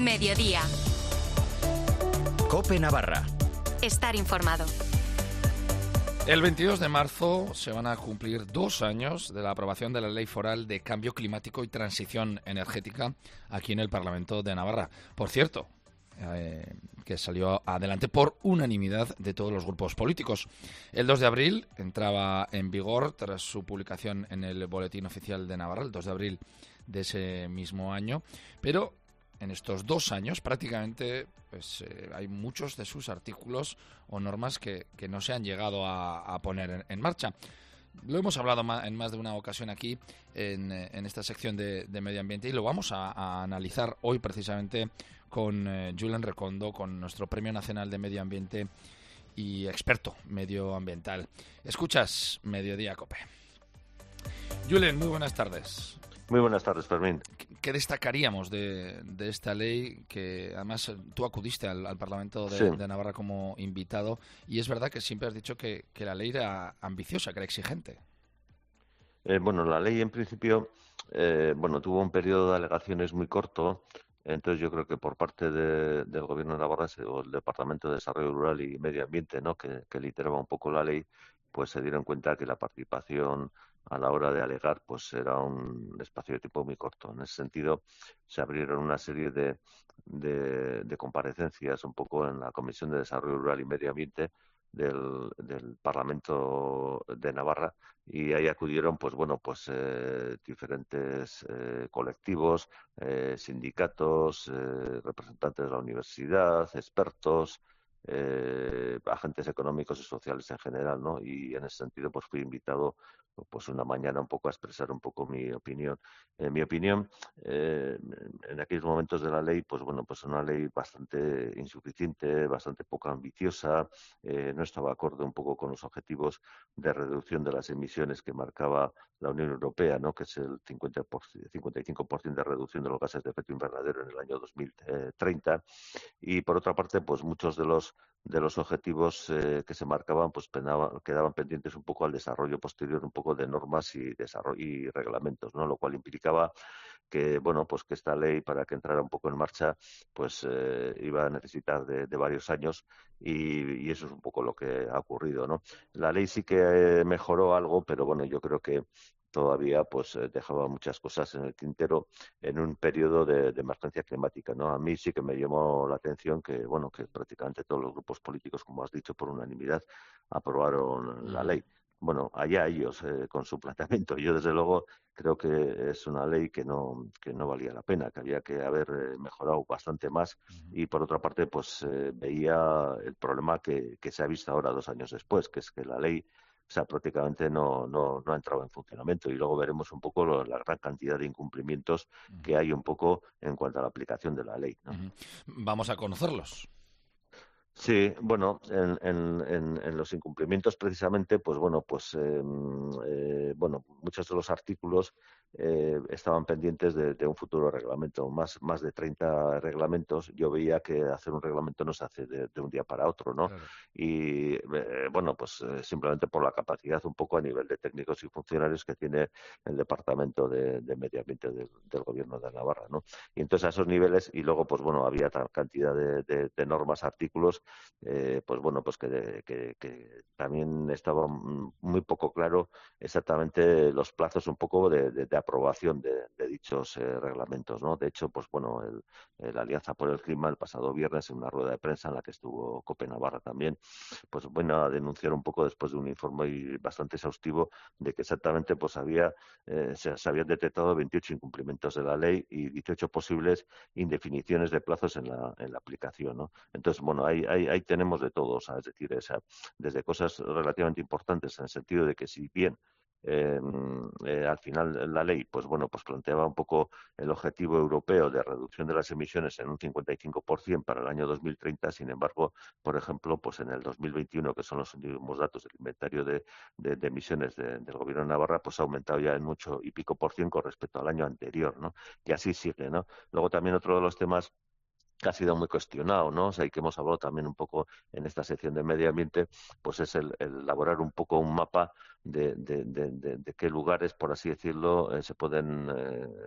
Mediodía. COPE Navarra. Estar informado. El 22 de marzo se van a cumplir 2 años de la aprobación de la Ley Foral de Cambio Climático y Transición Energética aquí en el Parlamento de Navarra. Por cierto, que salió adelante por unanimidad de todos los grupos políticos. El 2 de abril entraba en vigor tras su publicación en el Boletín Oficial de Navarra, el 2 de abril de ese mismo año, pero en estos 2 años prácticamente hay muchos de sus artículos o normas que no se han llegado a poner en marcha. Lo hemos hablado en más de una ocasión aquí en esta sección de medio ambiente y lo vamos a analizar hoy precisamente con Julen Recondo, con nuestro Premio Nacional de Medio Ambiente y experto medioambiental. Escuchas Mediodía COPE. Julen, muy buenas tardes. Muy buenas tardes, Fermín. ¿Qué destacaríamos de esta ley? Que además tú acudiste al Parlamento de Navarra como invitado y es verdad que siempre has dicho que la ley era ambiciosa, que era exigente. Bueno, la ley en principio tuvo un periodo de alegaciones muy corto. Entonces yo creo que por parte del Gobierno de Navarra o el Departamento de Desarrollo Rural y Medio Ambiente, ¿no?, que lideraba un poco la ley, pues se dieron cuenta que la participación a la hora de alegar pues era un espacio de tiempo muy corto. En ese sentido se abrieron una serie de comparecencias un poco en la Comisión de Desarrollo Rural y Medio Ambiente del Parlamento de Navarra y ahí acudieron diferentes colectivos, sindicatos, representantes de la universidad, expertos, agentes económicos y sociales en general, ¿no? Y en ese sentido pues fui invitado pues una mañana un poco a expresar un poco mi opinión. Mi opinión, en aquellos momentos de la ley, pues una ley bastante insuficiente, bastante poco ambiciosa, no estaba acorde un poco con los objetivos de reducción de las emisiones que marcaba la Unión Europea, ¿no?, que es el 55% de reducción de los gases de efecto invernadero en el año 2030. Y por otra parte, pues muchos de los objetivos que se marcaban pues quedaban pendientes un poco al desarrollo posterior un poco de normas y reglamentos, ¿no?, lo cual implicaba que que esta ley, para que entrara un poco en marcha, pues iba a necesitar de varios años y eso es un poco lo que ha ocurrido, ¿no? La ley sí que mejoró algo, pero bueno, yo creo que todavía pues dejaba muchas cosas en el tintero en un periodo de emergencia climática, ¿no? A mí sí que me llamó la atención que prácticamente todos los grupos políticos, como has dicho, por unanimidad aprobaron la ley. Bueno, allá ellos con su planteamiento. Yo, desde luego, creo que es una ley que no valía la pena, que había que haber mejorado bastante más. Y, por otra parte, pues veía el problema que se ha visto ahora 2 años después, que es que la ley prácticamente no ha entrado en funcionamiento. Y luego veremos un poco la gran cantidad de incumplimientos que hay un poco en cuanto a la aplicación de la ley, ¿no? Vamos a conocerlos. Sí, bueno, en los incumplimientos precisamente, muchos de los artículos estaban pendientes de un futuro reglamento, más de 30 reglamentos. Yo veía que hacer un reglamento no se hace de un día para otro, ¿no? Claro. Y simplemente por la capacidad un poco a nivel de técnicos y funcionarios que tiene el Departamento de Medio Ambiente del Gobierno de Navarra, ¿no? Y entonces a esos niveles, y luego había tal cantidad de normas, artículos, que también estaba muy poco claro exactamente los plazos un poco de aprobación de dichos reglamentos, ¿no? De hecho, la Alianza por el Clima el pasado viernes, en una rueda de prensa en la que estuvo COPE Navarra también, a denunciar un poco, después de un informe bastante exhaustivo, de que exactamente se habían detectado 28 incumplimientos de la ley y 18 posibles indefiniciones de plazos en la aplicación, ¿no? Entonces, ahí tenemos de todo, es decir, desde cosas relativamente importantes, en el sentido de que, si bien al final la ley planteaba un poco el objetivo europeo de reducción de las emisiones en un 55% para el año 2030, sin embargo, por ejemplo, en el 2021, que son los últimos datos del inventario de emisiones del Gobierno de Navarra, ha aumentado ya en 8 y pico % con respecto al año anterior, ¿no? Y así sigue, ¿no? Luego también otro de los temas que ha sido muy cuestionado, ¿no? O sea, y que hemos hablado también un poco en esta sección de medio ambiente, pues es el elaborar un poco un mapa de qué lugares, por así decirlo, se pueden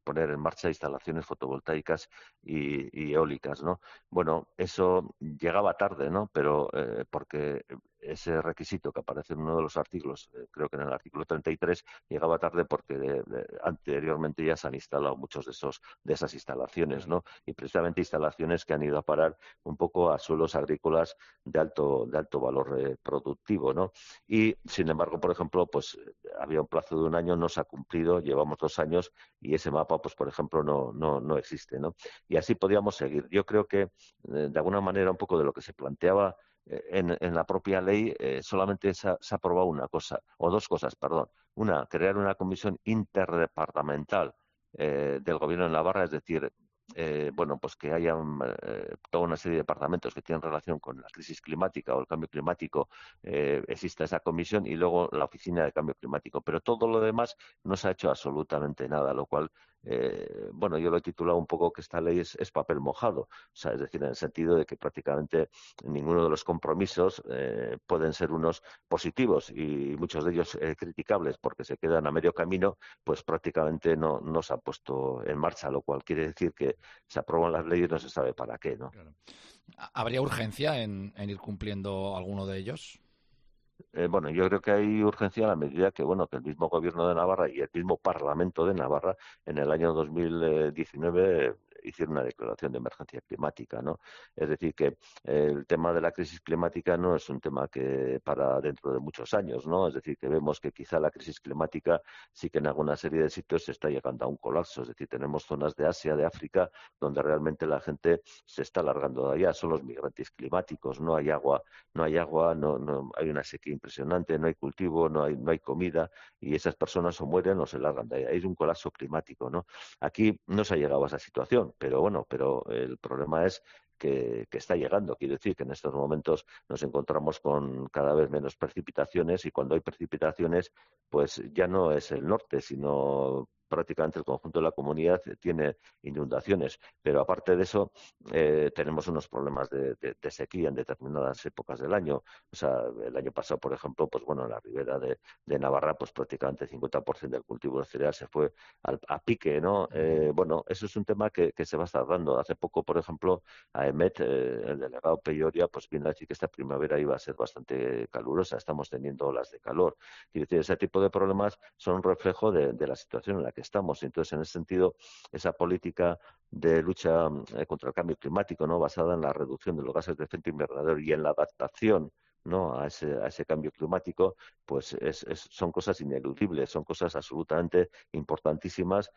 poner en marcha instalaciones fotovoltaicas y eólicas, ¿no? Bueno, eso llegaba tarde, ¿no? Pero porque ese requisito que aparece en uno de los artículos, creo que en el artículo 33, llegaba tarde porque anteriormente ya se han instalado muchos de esas instalaciones, ¿no? Y precisamente instalaciones que han ido a parar un poco a suelos agrícolas de alto valor productivo, ¿no? Y, sin embargo, por ejemplo, pues había un plazo de un año, no se ha cumplido, llevamos 2 años y ese mapa, pues por ejemplo, no existe, ¿no? Y así podíamos seguir. Yo creo que, de alguna manera, un poco de lo que se planteaba en la propia ley, solamente se ha aprobado una cosa, o dos cosas, perdón. Una, crear una comisión interdepartamental del Gobierno de Navarra, es decir, bueno, pues que haya toda una serie de departamentos que tienen relación con la crisis climática o el cambio climático, exista esa comisión y luego la oficina de cambio climático. Pero todo lo demás no se ha hecho absolutamente nada, lo cual, bueno, yo lo he titulado un poco que esta ley es papel mojado, o sea, es decir, en el sentido de que prácticamente ninguno de los compromisos pueden ser unos positivos y muchos de ellos criticables porque se quedan a medio camino, pues prácticamente no se ha puesto en marcha, lo cual quiere decir que se aprueban las leyes y no se sabe para qué, ¿no? Claro. ¿Habría urgencia en ir cumpliendo alguno de ellos? Bueno, yo creo que hay urgencia a la medida que, bueno, que el mismo Gobierno de Navarra y el mismo Parlamento de Navarra en el año 2019 hicieron una declaración de emergencia climática, ¿no? Es decir, que el tema de la crisis climática no es un tema que para dentro de muchos años, ¿no? Es decir, que vemos que quizá la crisis climática sí que en alguna serie de sitios se está llegando a un colapso. Es decir, tenemos zonas de Asia, de África, donde realmente la gente se está alargando de allá. Son los migrantes climáticos, no hay agua, no hay una sequía impresionante, no hay cultivo, no hay comida y esas personas o mueren o se largan de ahí. Hay un colapso climático, ¿no? Aquí no se ha llegado a esa situación, pero bueno, pero el problema es que está llegando. Quiero decir que en estos momentos nos encontramos con cada vez menos precipitaciones y cuando hay precipitaciones, pues ya no es el norte, sino prácticamente el conjunto de la comunidad tiene inundaciones. Pero aparte de eso, tenemos unos problemas de sequía en determinadas épocas del año. O sea, el año pasado, por ejemplo, pues bueno, en la ribera de Navarra, pues prácticamente el 50% del cultivo de cereal se fue a pique, ¿no? Bueno, eso es un tema que se va a estar dando. Hace poco, por ejemplo, AEMET, el delegado Peyoria, pues viene a decir que esta primavera iba a ser bastante calurosa. Estamos teniendo olas de calor. Quiero decir, ese tipo de problemas son un reflejo de la situación en la que estamos. Entonces, en ese sentido, esa política de lucha contra el cambio climático, ¿no? Basada en la reducción de los gases de efecto invernadero y en la adaptación, ¿no? a ese cambio climático, pues son cosas ineludibles, son cosas absolutamente importantísimas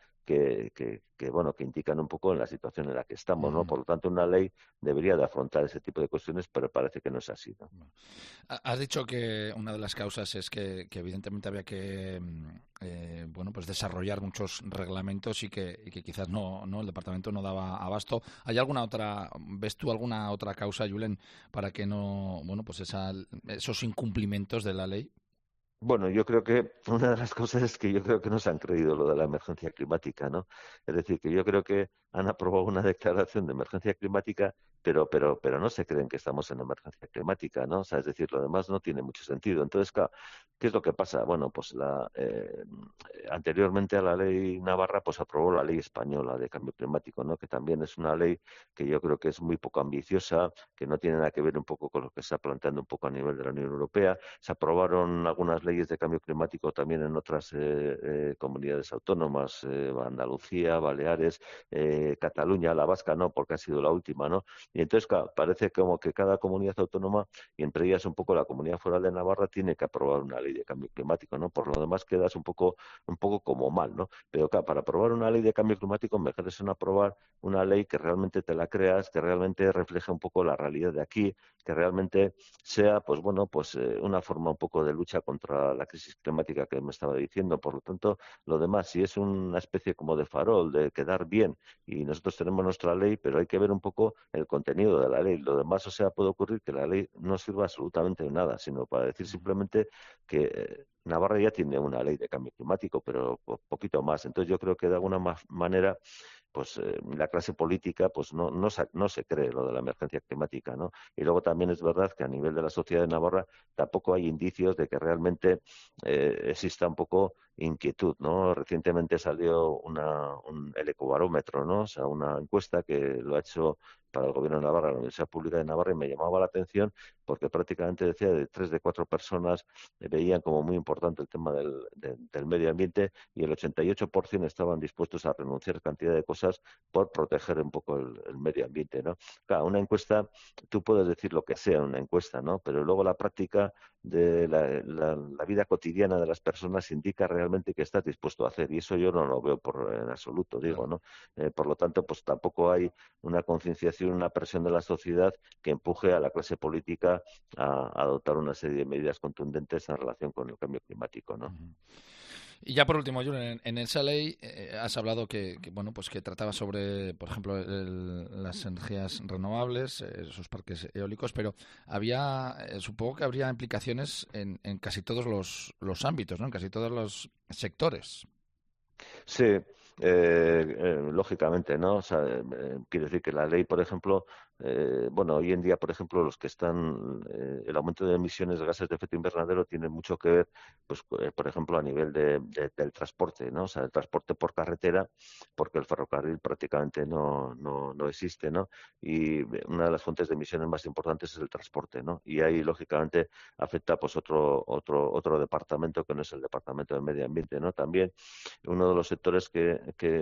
bueno, que indican un poco en la situación en la que estamos, ¿no? Por lo tanto, una ley debería de afrontar ese tipo de cuestiones, pero parece que no es así, ¿no? Has dicho que una de las causas es que evidentemente había que bueno, pues desarrollar muchos reglamentos y que quizás no el departamento no daba abasto. ¿Hay alguna otra, ves tú alguna otra causa, Julen, para que no, bueno, pues esos incumplimientos de la ley? Bueno, yo creo que una de las cosas es que yo creo que no se han creído lo de la emergencia climática, ¿no? Es decir, que yo creo que han aprobado una declaración de emergencia climática, pero no se creen que estamos en emergencia climática, ¿no? O sea, es decir, lo demás no tiene mucho sentido. Entonces, claro, ¿qué es lo que pasa? Bueno, pues anteriormente a la ley Navarra, pues aprobó la ley española de cambio climático, ¿no? Que también es una ley que yo creo que es muy poco ambiciosa, que no tiene nada que ver un poco con lo que se está planteando un poco a nivel de la Unión Europea. Se aprobaron algunas leyes de cambio climático también en otras comunidades autónomas, Andalucía, Baleares, Cataluña, la vasca no, porque ha sido la última, ¿no? Y entonces parece como que cada comunidad autónoma, y entre ellas un poco la Comunidad Foral de Navarra, tiene que aprobar una ley de cambio climático, ¿no? Por lo demás quedas un poco como mal, ¿no? Pero claro, para aprobar una ley de cambio climático mejor es aprobar una ley que realmente te la creas, que realmente refleje un poco la realidad de aquí, que realmente sea, pues bueno, pues una forma un poco de lucha contra la crisis climática que me estaba diciendo. Por lo tanto, lo demás, si es una especie como de farol, de quedar bien, y nosotros tenemos nuestra ley, pero hay que ver un poco el contenido de la ley. Lo demás, o sea, puede ocurrir que la ley no sirva absolutamente de nada, sino para decir simplemente que Navarra ya tiene una ley de cambio climático, pero poquito más. Entonces yo creo que de alguna manera pues la clase política pues no se cree lo de la emergencia climática, ¿no? Y luego también es verdad que a nivel de la sociedad de Navarra tampoco hay indicios de que realmente exista un poco inquietud, ¿no? Recientemente salió el ecobarómetro, ¿no? O sea, una encuesta que lo ha hecho para el Gobierno de Navarra, la Universidad Pública de Navarra, y me llamaba la atención porque prácticamente decía de 3 de 4 personas veían como muy importante el tema del medio ambiente, y el 88% estaban dispuestos a renunciar a cantidad de cosas por proteger un poco el medio ambiente, ¿no? Claro, una encuesta, tú puedes decir lo que sea en una encuesta, ¿no? Pero luego la práctica de la vida cotidiana de las personas indica realmente qué estás dispuesto a hacer, y eso yo no lo veo en absoluto, digo, ¿no? Por lo tanto, pues tampoco hay una concienciación, una presión de la sociedad que empuje a la clase política a adoptar una serie de medidas contundentes en relación con el cambio climático, ¿no? Y ya por último, Julen, en esa ley has hablado que trataba sobre, por ejemplo, las energías renovables, esos parques eólicos, pero supongo que habría implicaciones en casi todos los ámbitos, ¿no? En casi todos los sectores. Sí, lógicamente, ¿no? O sea, quiero decir que la ley, por ejemplo, hoy en día, por ejemplo, el aumento de emisiones de gases de efecto invernadero tiene mucho que ver, pues, por ejemplo, a nivel del transporte, ¿no? O sea, el transporte por carretera, porque el ferrocarril prácticamente no existe, ¿no? Y una de las fuentes de emisiones más importantes es el transporte, ¿no? Y ahí, lógicamente, afecta, pues, otro departamento que no es el departamento del medio ambiente, ¿no? También uno de los sectores que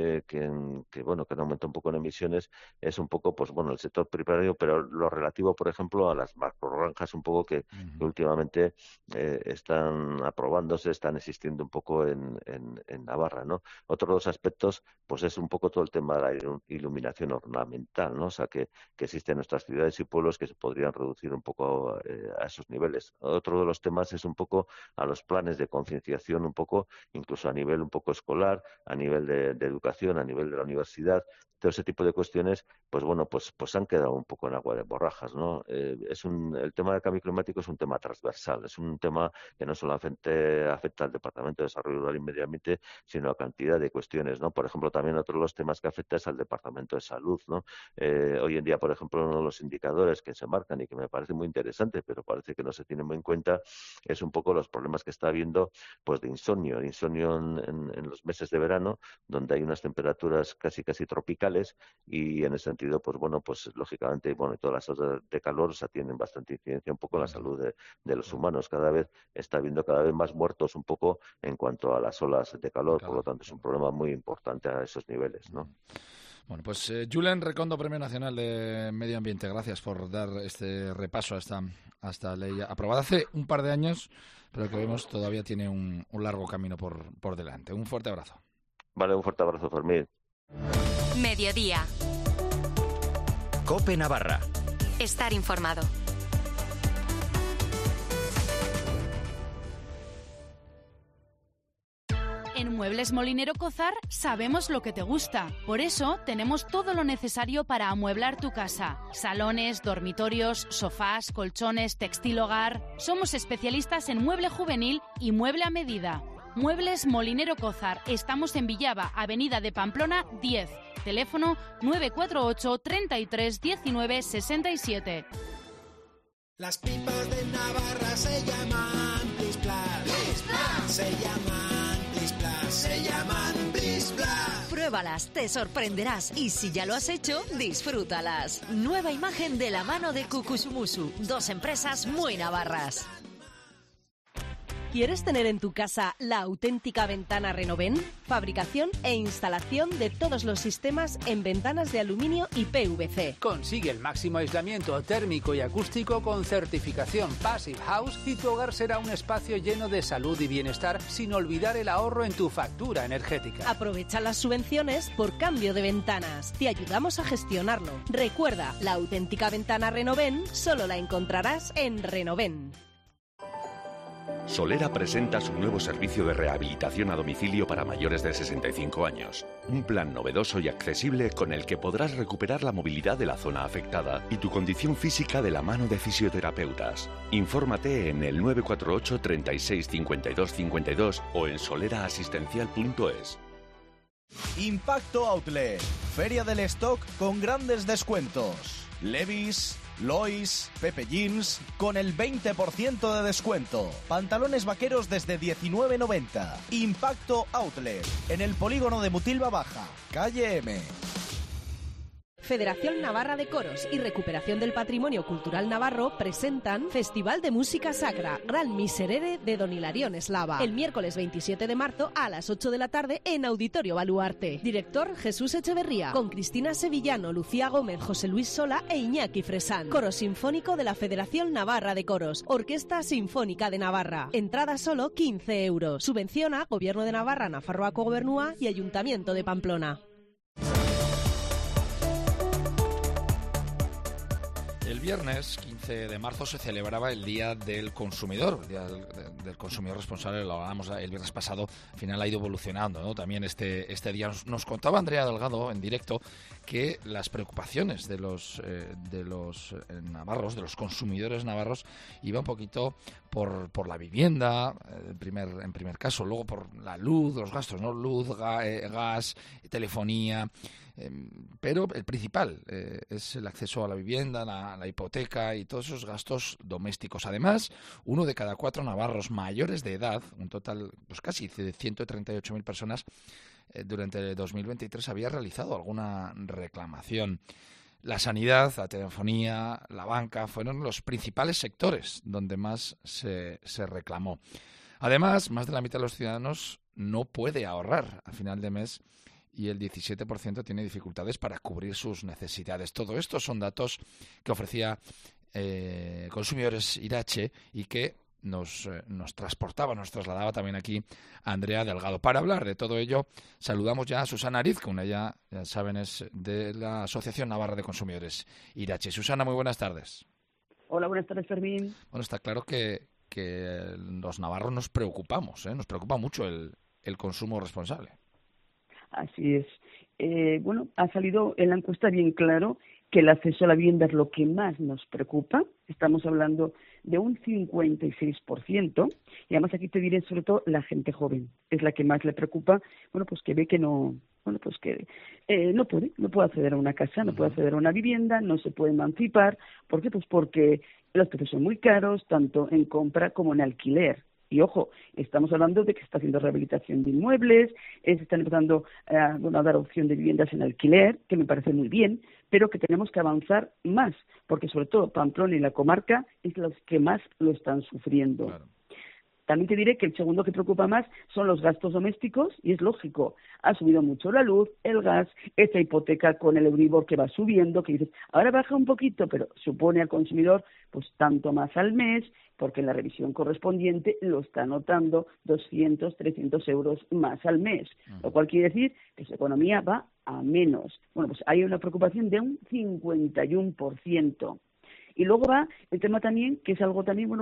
han aumentado un poco en emisiones es un poco, pues bueno, el sector primario, pero lo relativo, por ejemplo, a las macrogranjas un poco que últimamente están aprobándose, están existiendo un poco en Navarra, ¿no? Otro de los aspectos, pues es un poco todo el tema de la iluminación ornamental, ¿no? O sea, que existen en nuestras ciudades y pueblos que se podrían reducir un poco a esos niveles. Otro de los temas es un poco a los planes de concienciación, un poco, incluso a nivel un poco escolar, a nivel de educación, a nivel de la universidad. Todo ese tipo de cuestiones, pues bueno, pues han quedado un poco en agua de borrajas, ¿no? El tema del cambio climático es un tema transversal, es un tema que no solamente afecta al Departamento de Desarrollo Rural y Medio Ambiente, sino a cantidad de cuestiones, ¿no? Por ejemplo, también otro de los temas que afecta es al Departamento de Salud, ¿no? Hoy en día, por ejemplo, uno de los indicadores que se marcan y que me parece muy interesante, pero parece que no se tiene muy en cuenta, es un poco los problemas que está habiendo, pues, de insomnio en los meses de verano, donde hay unas temperaturas casi tropicales, y en ese sentido, pues bueno, pues lógicamente, bueno, todas las olas de calor, o sea, tienen bastante incidencia un poco en la salud de los humanos. Está habiendo cada vez más muertos un poco en cuanto a las olas de calor, por lo tanto es un problema muy importante a esos niveles, ¿no? Bueno, pues Julen Recondo, Premio Nacional de Medio Ambiente, gracias por dar este repaso a esta ley aprobada hace un par de años, pero que vemos todavía tiene un largo camino por delante. Un fuerte abrazo. Vale, un fuerte abrazo, Fermín. Mediodía. COPE Navarra. Estar informado. En Muebles Molinero Cózar sabemos lo que te gusta. Por eso tenemos todo lo necesario para amueblar tu casa. Salones, dormitorios, sofás, colchones, textil hogar. Somos especialistas en mueble juvenil y mueble a medida. Muebles Molinero Cózar. Estamos en Villava, Avenida de Pamplona 10. Teléfono 948 33 19 67. Las pipas de Navarra se llaman Blisplas. Blisplas. Se llaman Blisplas. Se llaman Blisplas. Pruébalas, te sorprenderás y si ya lo has hecho, disfrútalas. Nueva imagen de la mano de Kukusumusu. 2 empresas muy navarras. ¿Quieres tener en tu casa la auténtica ventana Renoven? Fabricación e instalación de todos los sistemas en ventanas de aluminio y PVC. Consigue el máximo aislamiento térmico y acústico con certificación Passive House y tu hogar será un espacio lleno de salud y bienestar sin olvidar el ahorro en tu factura energética. Aprovecha las subvenciones por cambio de ventanas. Te ayudamos a gestionarlo. Recuerda, la auténtica ventana Renoven solo la encontrarás en Renoven. Solera presenta su nuevo servicio de rehabilitación a domicilio para mayores de 65 años. Un plan novedoso y accesible con el que podrás recuperar la movilidad de la zona afectada y tu condición física de la mano de fisioterapeutas. Infórmate en el 948 36 52 52 o en soleraasistencial.es. Impacto Outlet, feria del stock con grandes descuentos. Levi's, Lois, Pepe Jeans, con el 20% de descuento. Pantalones vaqueros desde 19,90. Impacto Outlet, en el polígono de Mutilva Baja, calle M. Federación Navarra de Coros y Recuperación del Patrimonio Cultural Navarro presentan Festival de Música Sacra, Gran Miserere de Don Hilarión Eslava, el miércoles 27 de marzo a las 8 de la tarde en Auditorio Baluarte. Director Jesús Echeverría, con Cristina Sevillano, Lucía Gómez, José Luis Sola e Iñaki Fresán. Coro Sinfónico de la Federación Navarra de Coros, Orquesta Sinfónica de Navarra. Entrada solo 15 euros. Subvenciona Gobierno de Navarra, Nafarroako Gobernua y Ayuntamiento de Pamplona. El viernes 15 de marzo se celebraba el Día del Consumidor, el Día del Consumidor Responsable, lo hablábamos el viernes pasado, al final ha ido evolucionando, ¿no? También este día nos contaba Andrea Delgado en directo que las preocupaciones de los navarros, de los consumidores navarros, iba un poquito por la vivienda, en primer caso, luego por la luz, los gastos, ¿no? Luz, gas, telefonía. Pero el principal es el acceso a la vivienda, la hipoteca y todos esos gastos domésticos. Además, 1 de cada 4 navarros mayores de edad, un total pues casi de 138.000 personas, durante 2023 había realizado alguna reclamación. La sanidad, la telefonía, la banca fueron los principales sectores donde más se reclamó. Además, más de la mitad de los ciudadanos no puede ahorrar a final de mes y el 17% tiene dificultades para cubrir sus necesidades. Todo esto son datos que ofrecía Consumidores Irache y que nos trasladaba también aquí a Andrea Delgado. Para hablar de todo ello, saludamos ya a Susana Arizcún, ella, ya saben, es de la Asociación Navarra de Consumidores Irache. Susana, muy buenas tardes. Hola, buenas tardes, Fermín. Bueno, está claro que los navarros nos preocupamos, nos preocupa mucho el consumo responsable. Así es. Ha salido en la encuesta bien claro que el acceso a la vivienda es lo que más nos preocupa. Estamos hablando de un 56%. Y además aquí te diré, sobre todo, la gente joven. Es la que más le preocupa, que ve que no puede acceder a una casa, no puede acceder a una vivienda, no se puede emancipar. ¿Por qué? Pues porque los precios son muy caros, tanto en compra como en alquiler. Y ojo, estamos hablando de que se está haciendo rehabilitación de inmuebles, se están empezando a dar opción de viviendas en alquiler, que me parece muy bien, pero que tenemos que avanzar más, porque sobre todo Pamplona y la comarca es los que más lo están sufriendo. Claro. También te diré que el segundo que preocupa más son los gastos domésticos, y es lógico, ha subido mucho la luz, el gas, esta hipoteca con el Euribor que va subiendo, que dices, ahora baja un poquito, pero supone al consumidor pues tanto más al mes, porque en la revisión correspondiente lo está notando 200, 300 euros más al mes, lo cual quiere decir que su economía va a menos. Bueno, pues hay una preocupación de un 51%. Y luego va el tema también, que es algo también,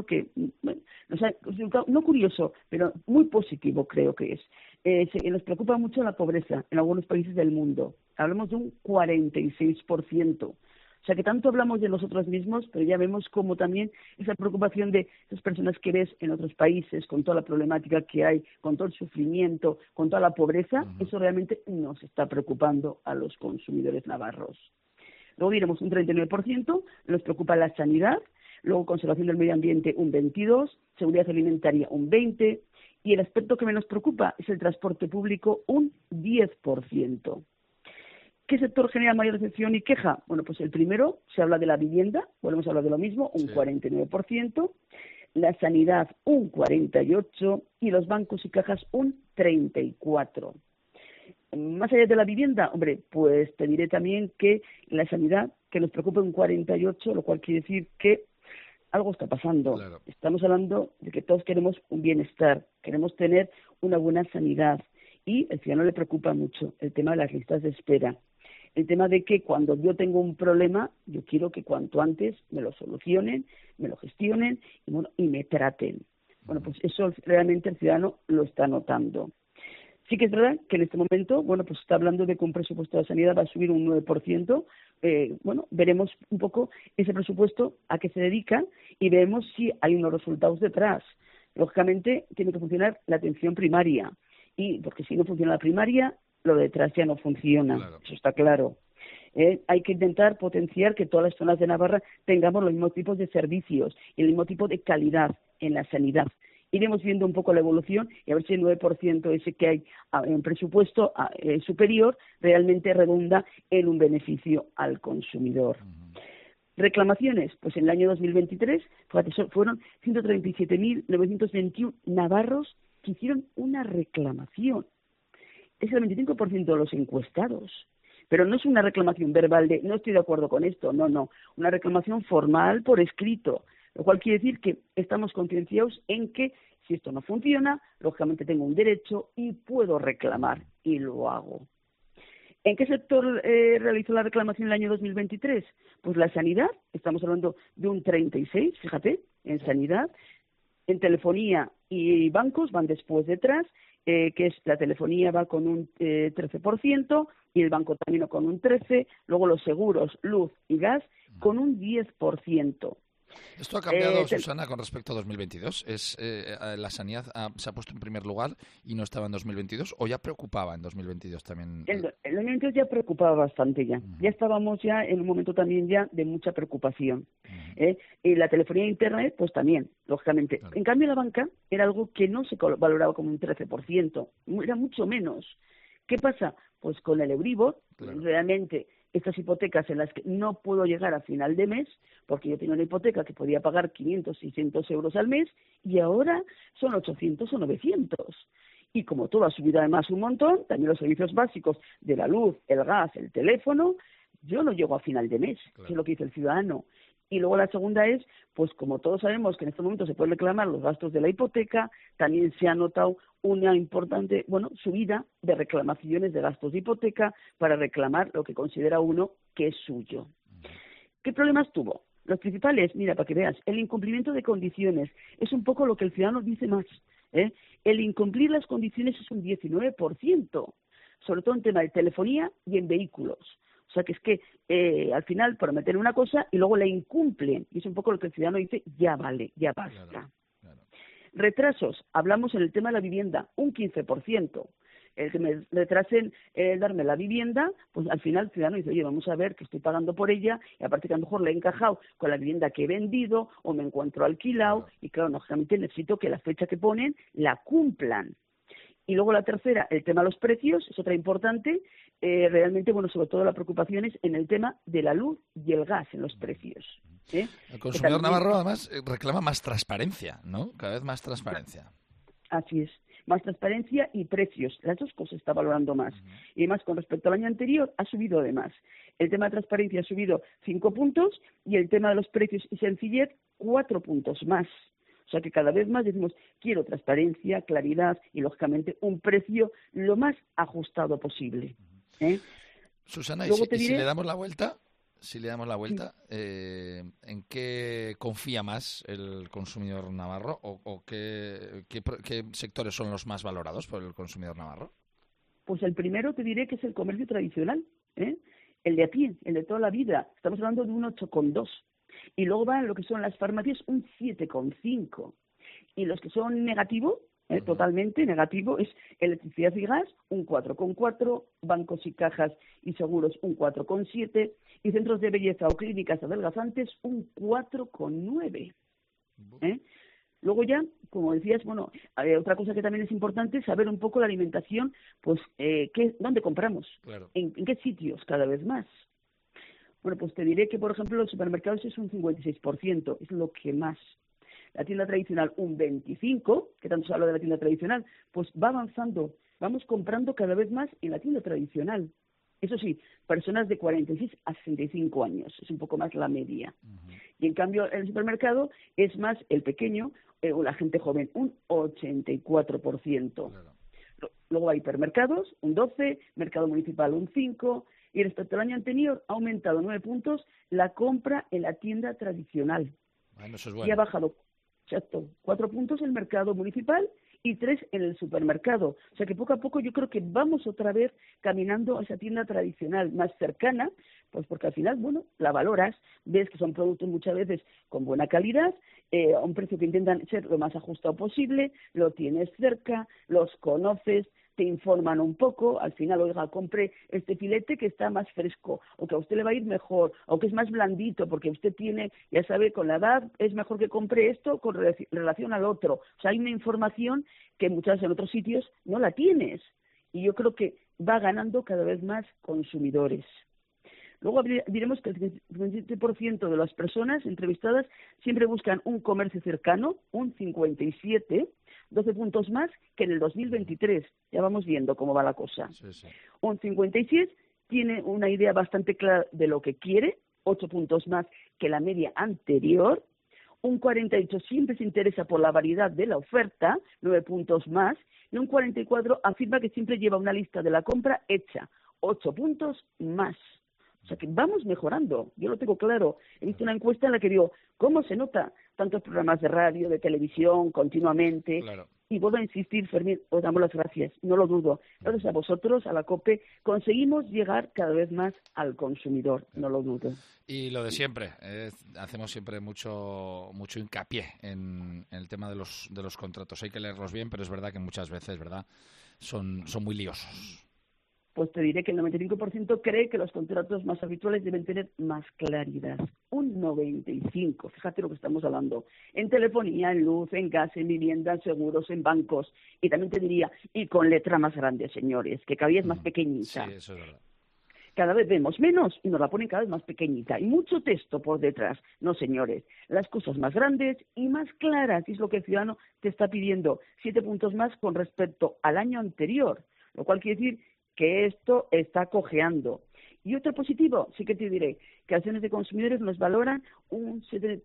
no curioso, pero muy positivo creo que es. Nos preocupa mucho la pobreza en algunos países del mundo. Hablamos de un 46%. O sea que tanto hablamos de nosotros mismos, pero ya vemos como también esa preocupación de esas personas que ves en otros países, con toda la problemática que hay, con todo el sufrimiento, con toda la pobreza, eso realmente nos está preocupando a los consumidores navarros. Luego diremos un 39%, nos preocupa la sanidad, luego conservación del medio ambiente un 22%, seguridad alimentaria un 20%, y el aspecto que menos preocupa es el transporte público un 10%. ¿Qué sector genera mayor decepción y queja? Bueno, pues el primero, se habla de la vivienda, volvemos a hablar de lo mismo, un 49%, la sanidad un 48% y los bancos y cajas un 34%. Más allá de la vivienda, pues te diré también que la sanidad, que nos preocupa un 48%, lo cual quiere decir que algo está pasando. Claro. Estamos hablando de que todos queremos un bienestar, queremos tener una buena sanidad y al ciudadano le preocupa mucho el tema de las listas de espera. El tema de que cuando yo tengo un problema, yo quiero que cuanto antes me lo solucionen, me lo gestionen y me traten. Bueno, pues eso realmente el ciudadano lo está notando. Sí que es verdad que en este momento, pues está hablando de que un presupuesto de la sanidad va a subir un 9%. Veremos un poco ese presupuesto a qué se dedica y veremos si hay unos resultados detrás. Lógicamente, tiene que funcionar la atención primaria. Porque si no funciona la primaria, lo de detrás ya no funciona. Claro. Eso está claro. Hay que intentar potenciar que todas las zonas de Navarra tengamos los mismos tipos de servicios y el mismo tipo de calidad en la sanidad. Iremos viendo un poco la evolución y a ver si el 9% ese que hay en presupuesto superior realmente redunda en un beneficio al consumidor. Reclamaciones, pues en el año 2023 fueron 137.921 navarros que hicieron una reclamación. Es el 25% de los encuestados. Pero no es una reclamación verbal de no estoy de acuerdo con esto, no. Una reclamación formal por escrito, lo cual quiere decir que estamos concienciados en que si esto no funciona, lógicamente tengo un derecho y puedo reclamar y lo hago. ¿En qué sector realizó la reclamación en el año 2023? Pues la sanidad, estamos hablando de un 36, fíjate, en sanidad. En telefonía y bancos van detrás, que es la telefonía va con un 13% y el banco también con un 13%, luego los seguros, luz y gas con un 10%. ¿Esto ha cambiado, Susana, con respecto a 2022? ¿La sanidad se ha puesto en primer lugar y no estaba en 2022 o ya preocupaba en 2022 también? En 2022 ya preocupaba bastante ya. Ya estábamos ya en un momento también ya de mucha preocupación. Y la telefonía e internet, pues también, lógicamente. Claro. En cambio, la banca era algo que no se valoraba como un 13%, era mucho menos. ¿Qué pasa? Pues con el Euribor, realmente estas hipotecas en las que no puedo llegar a final de mes, porque yo tenía una hipoteca que podía pagar 500, 600 euros al mes, y ahora son 800 o 900. Y como todo ha subido además un montón, también los servicios básicos de la luz, el gas, el teléfono, yo no llego a final de mes, que es lo que dice el ciudadano. Y luego la segunda es, pues como todos sabemos que en este momento se pueden reclamar los gastos de la hipoteca, también se ha notado una importante, subida de reclamaciones de gastos de hipoteca para reclamar lo que considera uno que es suyo. ¿Qué problemas tuvo? Los principales, mira, para que veas, el incumplimiento de condiciones es un poco lo que el ciudadano dice más. El incumplir las condiciones es un 19%, sobre todo en tema de telefonía y en vehículos. O sea, que es que al final prometen una cosa y luego la incumplen. Y es un poco lo que el ciudadano dice, ya vale, ya basta. Claro. Retrasos, hablamos en el tema de la vivienda, un 15%. El que me retrasen darme la vivienda, pues al final el ciudadano dice, oye, vamos a ver que estoy pagando por ella, y aparte que a lo mejor le he encajado con la vivienda que he vendido o me encuentro alquilado, y claro, lógicamente necesito que la fecha que ponen la cumplan. Y luego la tercera, el tema de los precios, es otra importante. Realmente, sobre todo la preocupación es en el tema de la luz y el gas en los precios. El consumidor navarro, además, reclama más transparencia, ¿no? Cada vez más transparencia. Así es. Más transparencia y precios. Las dos cosas está valorando más. Y además, con respecto al año anterior, ha subido además. El tema de transparencia ha subido 5 puntos y el tema de los precios y sencillez 4 puntos más. O sea que cada vez más decimos, quiero transparencia, claridad y, lógicamente, un precio lo más ajustado posible. Susana, ¿y si le damos la vuelta? Sí. ¿En qué confía más el consumidor navarro o qué sectores son los más valorados por el consumidor navarro? Pues el primero te diré que es el comercio tradicional, el de a pie, el de toda la vida. Estamos hablando de un 8,2. Y luego van lo que son las farmacias un 7,5. Y los que son negativo, totalmente negativo, es electricidad y gas un 4,4, bancos y cajas y seguros un 4,7 y centros de belleza o clínicas adelgazantes un 4,9. Luego ya, como decías, otra cosa que también es importante es saber un poco la alimentación, pues ¿dónde compramos? Claro. ¿En qué sitios cada vez más? Bueno, pues te diré que, por ejemplo, los supermercados es un 56%, es lo que más. La tienda tradicional un 25%, que tanto se habla de la tienda tradicional, pues va avanzando, vamos comprando cada vez más en la tienda tradicional. Eso sí, personas de 46 a 65 años, es un poco más la media. Y en cambio, en el supermercado es más el pequeño o la gente joven, un 84%. Claro. Luego hay hipermercados, un 12%, mercado municipal un 5%, y respecto al año anterior ha aumentado 9 puntos la compra en la tienda tradicional. Bueno, eso es bueno. Y ha bajado 4 puntos el mercado municipal y 3 en el supermercado. O sea que poco a poco yo creo que vamos otra vez caminando a esa tienda tradicional más cercana, pues porque al final, la valoras, ves que son productos muchas veces con buena calidad, a un precio que intentan ser lo más ajustado posible, lo tienes cerca, los conoces, te informan un poco, al final, oiga, compre este filete que está más fresco, o que a usted le va a ir mejor, o que es más blandito, porque usted tiene, ya sabe, con la edad es mejor que compre esto con relación al otro. O sea, hay una información que muchas en otros sitios no la tienes. Y yo creo que va ganando cada vez más consumidores. Luego diremos que el 57% de las personas entrevistadas siempre buscan un comercio cercano, un 57%, 12 puntos más que en el 2023. Ya vamos viendo cómo va la cosa. Sí. Un 56% tiene una idea bastante clara de lo que quiere, 8 puntos más que la media anterior. Un 48% siempre se interesa por la variedad de la oferta, 9 puntos más. Y un 44% afirma que siempre lleva una lista de la compra hecha, 8 puntos más. O sea que vamos mejorando, yo lo tengo claro. He visto una encuesta en la que digo, ¿cómo se nota tantos programas de radio, de televisión, continuamente? Claro. Y vuelvo a insistir, Fermín, os damos las gracias, no lo dudo. Gracias a vosotros, a la COPE, conseguimos llegar cada vez más al consumidor, no lo dudo. Y lo de siempre, hacemos siempre mucho hincapié en el tema de los contratos. Hay que leerlos bien, pero es verdad que muchas veces, ¿verdad?, son muy liosos. Pues te diré que el 95% cree que los contratos más habituales deben tener más claridad. Un 95%, fíjate lo que estamos hablando. En telefonía, en luz, en gas, en vivienda, en seguros, en bancos. Y también te diría, y con letra más grande, señores, que cada vez es más pequeñita. Sí, eso es verdad. Cada vez vemos menos y nos la ponen cada vez más pequeñita. Y mucho texto por detrás. No, señores, las cosas más grandes y más claras. Y es lo que el ciudadano te está pidiendo. 7 puntos más con respecto al año anterior. Lo cual quiere decir que esto está cojeando. Y otro positivo, sí que te diré, que acciones de consumidores nos valoran un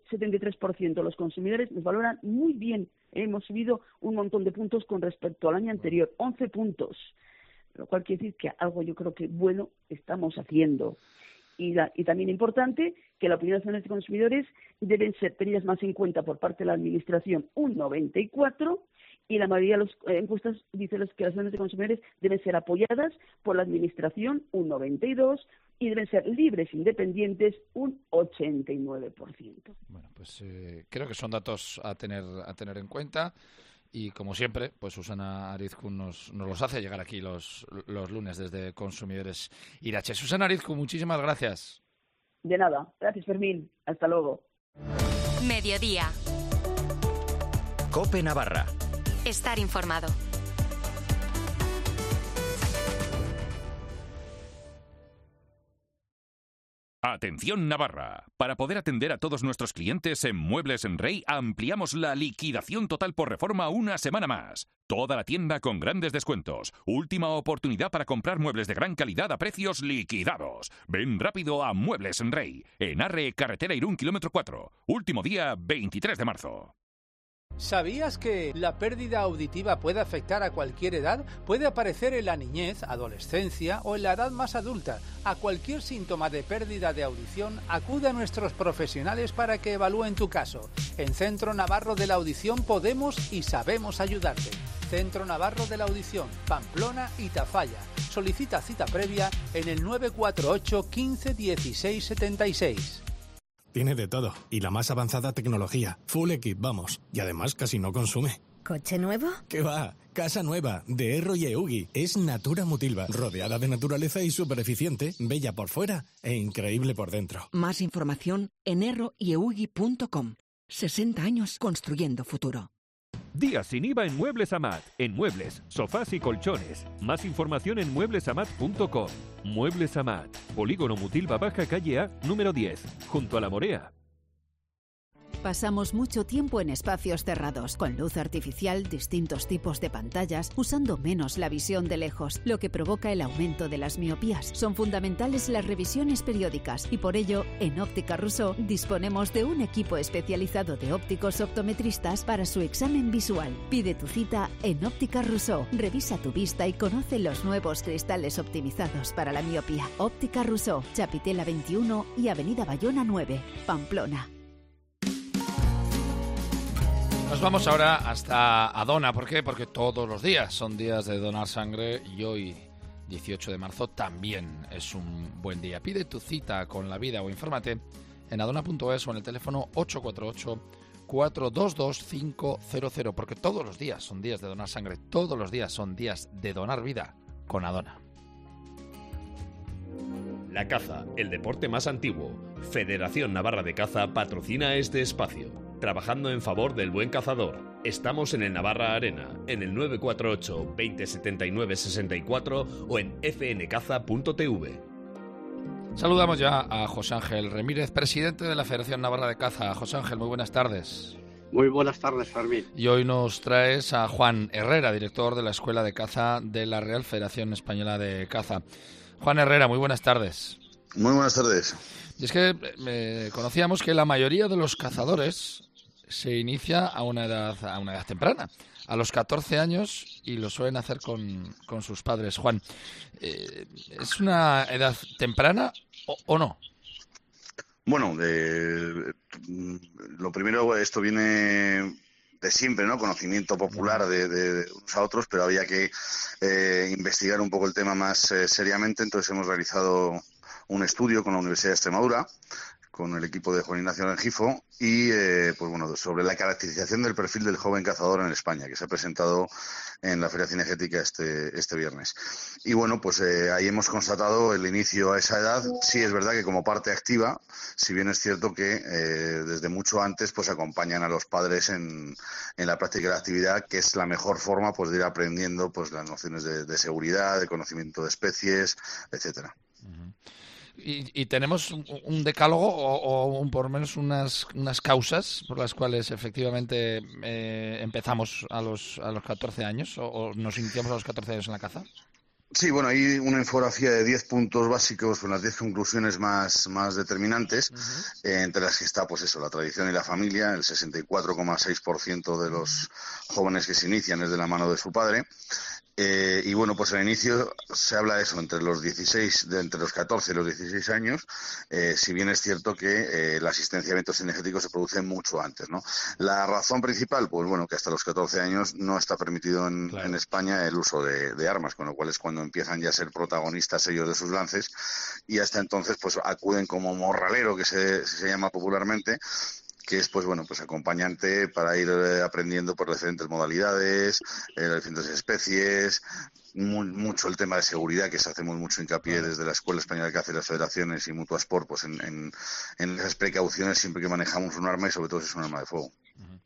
73%. Los consumidores nos valoran muy bien. Hemos subido un montón de puntos con respecto al año anterior, 11 puntos. Lo cual quiere decir que algo yo creo que bueno estamos haciendo. Y también importante que la opinión de acciones de consumidores deben ser tenidas más en cuenta por parte de la Administración, un 94%, y la mayoría de las encuestas dicen que las acciones de consumidores deben ser apoyadas por la Administración, un 92%, y deben ser libres e independientes, un 89%. Bueno, pues creo que son datos a tener en cuenta. Y como siempre, pues Susana Arizkun nos los hace llegar aquí los lunes desde Consumidores Irache. Susana Arizkun, muchísimas gracias. De nada. Gracias, Fermín. Hasta luego. Mediodía. COPE Navarra. Estar informado. Atención Navarra. Para poder atender a todos nuestros clientes en Muebles en Rey, ampliamos la liquidación total por reforma una semana más. Toda la tienda con grandes descuentos. Última oportunidad para comprar muebles de gran calidad a precios liquidados. Ven rápido a Muebles en Rey, en Arre, carretera Irún, kilómetro 4. Último día, 23 de marzo. ¿Sabías que la pérdida auditiva puede afectar a cualquier edad? Puede aparecer en la niñez, adolescencia o en la edad más adulta. A cualquier síntoma de pérdida de audición, acude a nuestros profesionales para que evalúen tu caso. En Centro Navarro de la Audición podemos y sabemos ayudarte. Centro Navarro de la Audición, Pamplona y Tafalla. Solicita cita previa en el 948 15 16 76. Tiene de todo, y la más avanzada tecnología. Full equip, vamos. Y además casi no consume. ¿Coche nuevo? ¿Qué va? Casa nueva, de Erro y Eugi. Es Natura Mutilva, rodeada de naturaleza y súper eficiente, bella por fuera e increíble por dentro. Más información en erroyeugi.com. 60 años construyendo futuro. Días sin IVA en Muebles Amat. En muebles, sofás y colchones. Más información en mueblesamat.com. Muebles Amat. Polígono Mutilva Baja, calle A, número 10, junto a La Morea. Pasamos mucho tiempo en espacios cerrados, con luz artificial, distintos tipos de pantallas, usando menos la visión de lejos, lo que provoca el aumento de las miopías. Son fundamentales las revisiones periódicas y por ello, en Óptica Rousseau disponemos de un equipo especializado de ópticos optometristas para su examen visual. Pide tu cita en Óptica Rousseau. Revisa tu vista y conoce los nuevos cristales optimizados para la miopía. Óptica Rousseau, Chapitela 21 y Avenida Bayona 9, Pamplona. Nos vamos ahora hasta Adona. ¿Por qué? Porque todos los días son días de donar sangre y hoy, 18 de marzo, también es un buen día. Pide tu cita con la vida o infórmate en adona.es o en el teléfono 422-500, porque todos los días son días de donar sangre, todos los días son días de donar vida con Adona. La caza, el deporte más antiguo. Federación Navarra de Caza patrocina este espacio. Trabajando en favor del buen cazador. Estamos en el Navarra Arena, en el 948 20 79 64 o en fncaza.tv. Saludamos ya a José Ángel Remírez, presidente de la Federación Navarra de Caza. José Ángel, muy buenas tardes. Muy buenas tardes, Fermín. Y hoy nos traes a Juan Herrera, director de la Escuela de Caza de la Real Federación Española de Caza. Juan Herrera, muy buenas tardes. Muy buenas tardes. Y es que conocíamos que la mayoría de los cazadores se inicia a una edad temprana, a los 14 años, y lo suelen hacer con sus padres. Juan, ¿es una edad temprana o no? Bueno, lo primero, esto viene de siempre, ¿no? Conocimiento popular de unos a otros, pero había que investigar un poco el tema más seriamente. Entonces hemos realizado un estudio con la Universidad de Extremadura, con el equipo de Juan Ignacio Rengifo, y pues bueno, sobre la caracterización del perfil del joven cazador en España, que se ha presentado en la Feria Cinegética este viernes. Y bueno, pues ahí hemos constatado el inicio a esa edad. Sí, es verdad que como parte activa, si bien es cierto que desde mucho antes pues acompañan a los padres en la práctica de la actividad, que es la mejor forma pues de ir aprendiendo pues las nociones de seguridad, de conocimiento de especies, etcétera. Y tenemos un decálogo o por lo menos unas causas por las cuales efectivamente empezamos a los 14 años o nos iniciamos a los 14 años en la caza. Sí, bueno, hay una infografía de 10 puntos básicos con las 10 conclusiones más determinantes, entre las que está, pues eso, la tradición y la familia. El 64,6% de los jóvenes que se inician es de la mano de su padre. Y bueno, pues al inicio se habla de eso, entre los 14 y los 16 años, si bien es cierto que la asistencia a eventos cinegéticos se produce mucho antes, ¿no? La razón principal, pues bueno, que hasta los 14 años no está permitido en España el uso de armas, con lo cual es cuando empiezan ya a ser protagonistas ellos de sus lances, y hasta entonces pues acuden como morralero, que se llama popularmente, que es pues bueno, pues acompañante para ir aprendiendo por las diferentes modalidades, las diferentes especies, mucho el tema de seguridad, que se hace mucho hincapié desde la Escuela Española de Caza y las federaciones y Mutuasport, pues en esas precauciones siempre que manejamos un arma, y sobre todo si es un arma de fuego.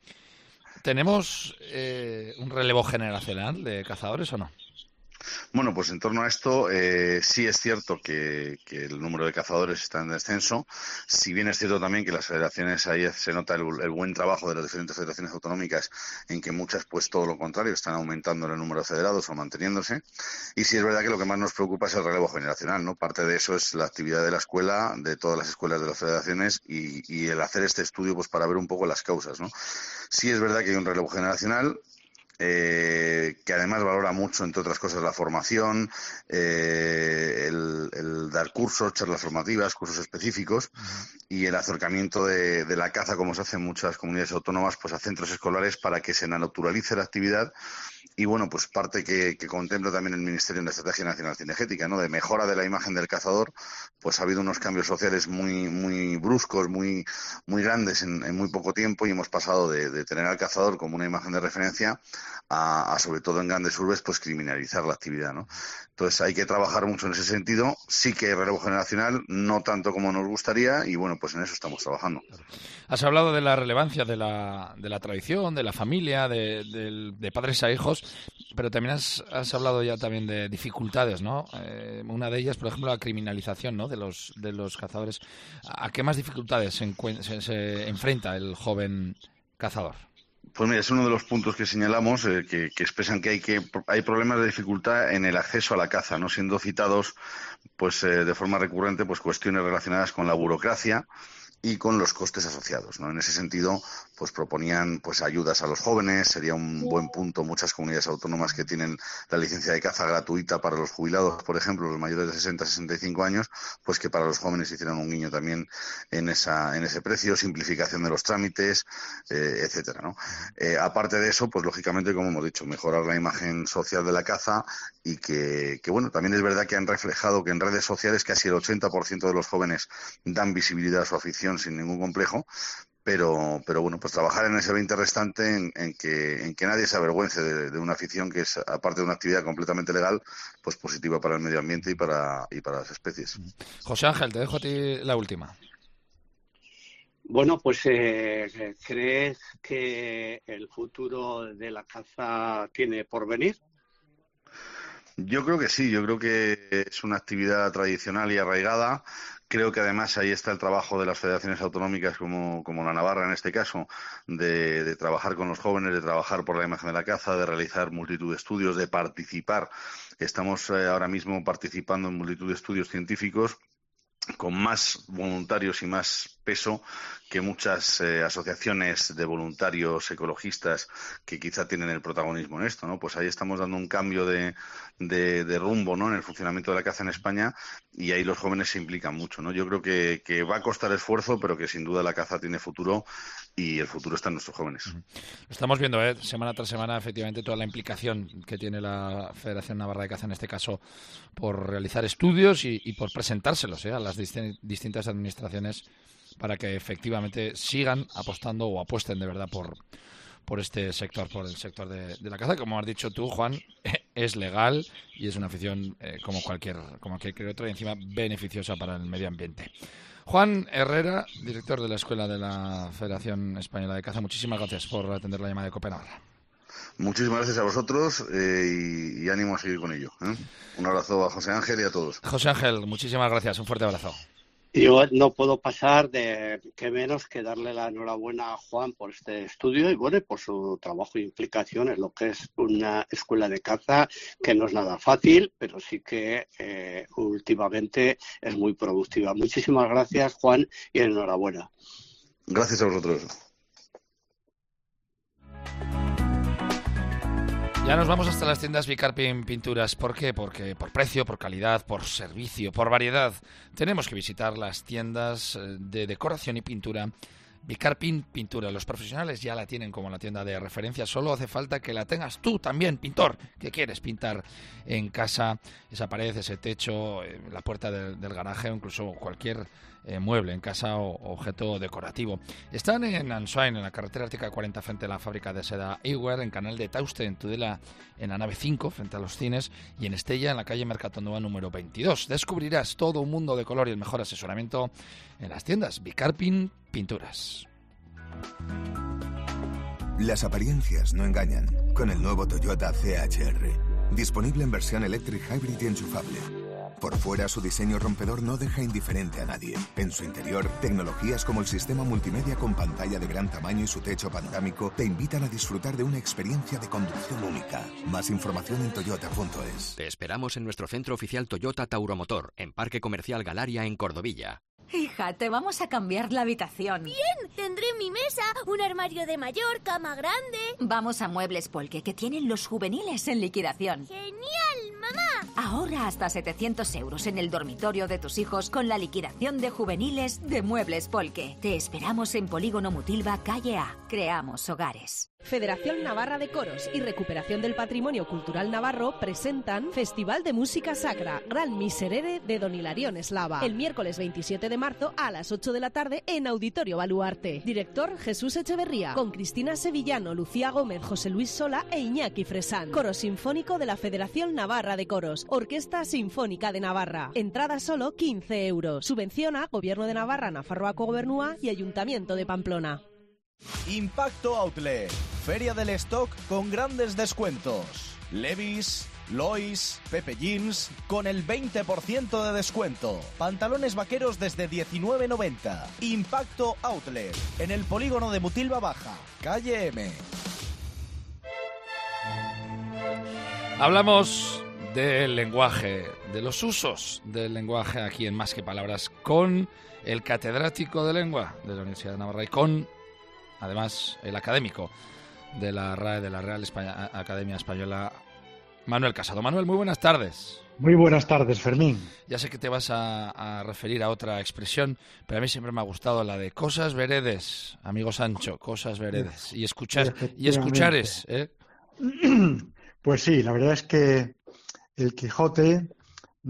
¿Tenemos un relevo generacional de cazadores o no? Bueno, pues en torno a esto sí es cierto que el número de cazadores está en descenso. Si bien es cierto también que las federaciones, ahí se nota el buen trabajo de las diferentes federaciones autonómicas, en que muchas pues todo lo contrario, están aumentando el número de federados o manteniéndose. Y sí es verdad que lo que más nos preocupa es el relevo generacional, ¿no? Parte de eso es la actividad de la escuela, de todas las escuelas de las federaciones, y el hacer este estudio pues para ver un poco las causas, ¿no? Sí es verdad que hay un relevo generacional, que además valora mucho, entre otras cosas, la formación, el dar cursos, charlas formativas, cursos específicos, y el acercamiento de la caza, como se hace en muchas comunidades autónomas, pues a centros escolares para que se naturalice la actividad. Y bueno, pues parte que contempla también el Ministerio en la Estrategia Nacional Cinegética, ¿no? De mejora de la imagen del cazador, pues ha habido unos cambios sociales muy bruscos, muy grandes en muy poco tiempo, y hemos pasado de tener al cazador como una imagen de referencia a sobre todo en grandes urbes, pues criminalizar la actividad, ¿no? Entonces hay que trabajar mucho en ese sentido. Sí que hay relevo generacional, no tanto como nos gustaría, y bueno, pues en eso estamos trabajando. Has hablado de la relevancia de la tradición, de la familia, de padres a hijos, pero también has hablado ya también de dificultades, ¿no? Una de ellas, por ejemplo, la criminalización, ¿no? de los cazadores. ¿A qué más dificultades se enfrenta el joven cazador? Pues mira, es uno de los puntos que señalamos, que expresan que hay problemas de dificultad en el acceso a la caza, no siendo citados pues de forma recurrente pues cuestiones relacionadas con la burocracia y con los costes asociados, ¿no? En ese sentido, pues proponían pues ayudas a los jóvenes. Sería un buen punto muchas comunidades autónomas que tienen la licencia de caza gratuita para los jubilados, por ejemplo, los mayores de 60-65 años, pues que para los jóvenes hicieran un guiño también en ese precio, simplificación de los trámites, etcétera, ¿no? Aparte de eso, pues lógicamente, como hemos dicho, mejorar la imagen social de la caza, y que bueno, también es verdad que han reflejado que en redes sociales casi el 80% de los jóvenes dan visibilidad a su afición sin ningún complejo, pero bueno, pues trabajar en ese 20 restante en que nadie se avergüence de una afición que es, aparte de una actividad completamente legal, pues positiva para el medio ambiente y para las especies. José Ángel, te dejo a ti la última. Bueno, pues ¿crees que el futuro de la caza tiene porvenir? Yo creo que sí, yo creo que es una actividad tradicional y arraigada. Creo que además ahí está el trabajo de las federaciones autonómicas como la Navarra en este caso, de trabajar con los jóvenes, de trabajar por la imagen de la caza, de realizar multitud de estudios, de participar. Estamos ahora mismo participando en multitud de estudios científicos con más voluntarios y más peso que muchas asociaciones de voluntarios ecologistas que quizá tienen el protagonismo en esto, ¿no? Pues ahí estamos dando un cambio de rumbo, ¿no?, en el funcionamiento de la caza en España, y ahí los jóvenes se implican mucho, ¿no? Yo creo que va a costar esfuerzo, pero que sin duda la caza tiene futuro y el futuro está en nuestros jóvenes. Lo estamos viendo, semana tras semana, efectivamente, toda la implicación que tiene la Federación Navarra de Caza, en este caso, por realizar estudios y por presentárselos a las distintas administraciones para que efectivamente sigan apostando o apuesten de verdad por este sector, por el sector de la caza. Como has dicho tú, Juan, es legal y es una afición como cualquier otra, y encima beneficiosa para el medio ambiente. Juan Herrera, director de la Escuela de la Federación Española de Caza, muchísimas gracias por atender la llamada de COPE Navarra. Muchísimas gracias a vosotros y ánimo a seguir con ello. Un abrazo a José Ángel y a todos. José Ángel, muchísimas gracias. Un fuerte abrazo. Yo no puedo pasar de que menos que darle la enhorabuena a Juan por este estudio y bueno, por su trabajo e implicación en lo que es una escuela de caza que no es nada fácil, pero sí que últimamente es muy productiva. Muchísimas gracias, Juan, y enhorabuena. Gracias a vosotros. Ya nos vamos hasta las tiendas Bicarpin Pinturas. ¿Por qué? Porque por precio, por calidad, por servicio, por variedad. Tenemos que visitar las tiendas de decoración y pintura Bicarpin Pintura. Los profesionales ya la tienen como la tienda de referencia. Solo hace falta que la tengas tú también, pintor, que quieres pintar en casa esa pared, ese techo, la puerta del garaje o incluso cualquier mueble en casa o objeto decorativo. Están en Ansoain, en la carretera Ártica 40, frente a la fábrica de seda Ewer, en Canal de Tauste, en Tudela, en la nave 5, frente a los cines, y en Estella, en la calle Mercatondova número 22. Descubrirás todo un mundo de color y el mejor asesoramiento en las tiendas Bicarpin Pinturas. Las apariencias no engañan. Con el nuevo Toyota CHR, disponible en versión Electric Hybrid y enchufable. Por fuera, su diseño rompedor no deja indiferente a nadie. En su interior, tecnologías como el sistema multimedia con pantalla de gran tamaño y su techo panorámico te invitan a disfrutar de una experiencia de conducción única. Más información en toyota.es. Te esperamos en nuestro centro oficial Toyota Tauromotor, en Parque Comercial Galaria, en Cordovilla. Hija, te vamos a cambiar la habitación. Bien, tendré mi mesa, un armario de mayor, cama grande. Vamos a Muebles Polke, que tienen los juveniles en liquidación. ¡Genial, mamá! Ahorra hasta 700 euros en el dormitorio de tus hijos con la liquidación de juveniles de Muebles Polke. Te esperamos en Polígono Mutilva, calle A. Creamos hogares. Federación Navarra de Coros y Recuperación del Patrimonio Cultural Navarro presentan Festival de Música Sacra, Gran Miserere de Don Hilarión Eslava, el miércoles 27 de marzo a las 8 de la tarde en Auditorio Baluarte. Director Jesús Echeverría, con Cristina Sevillano, Lucía Gómez, José Luis Sola e Iñaki Fresán. Coro Sinfónico de la Federación Navarra de Coros, Orquesta Sinfónica de Navarra. Entrada solo 15 euros. Subvenciona Gobierno de Navarra, Nafarroako Gobernua y Ayuntamiento de Pamplona. Impacto Outlet, feria del stock con grandes descuentos. Levi's, Lois, Pepe Jeans con el 20% de descuento. Pantalones vaqueros desde 19,90. Impacto Outlet, en el polígono de Mutilva Baja, calle M. Hablamos del lenguaje, de los usos del lenguaje aquí en Más que Palabras con el catedrático de lengua de la Universidad de Navarra y con, además, el académico de la RAE, de la Real Academia Española, Manuel Casado. Manuel, muy buenas tardes. Muy buenas tardes, Fermín. Ya sé que te vas a referir a otra expresión, pero a mí siempre me ha gustado la de cosas veredes, amigo Sancho, cosas veredes. Y escuchares, ¿eh? Pues sí, la verdad es que el Quijote,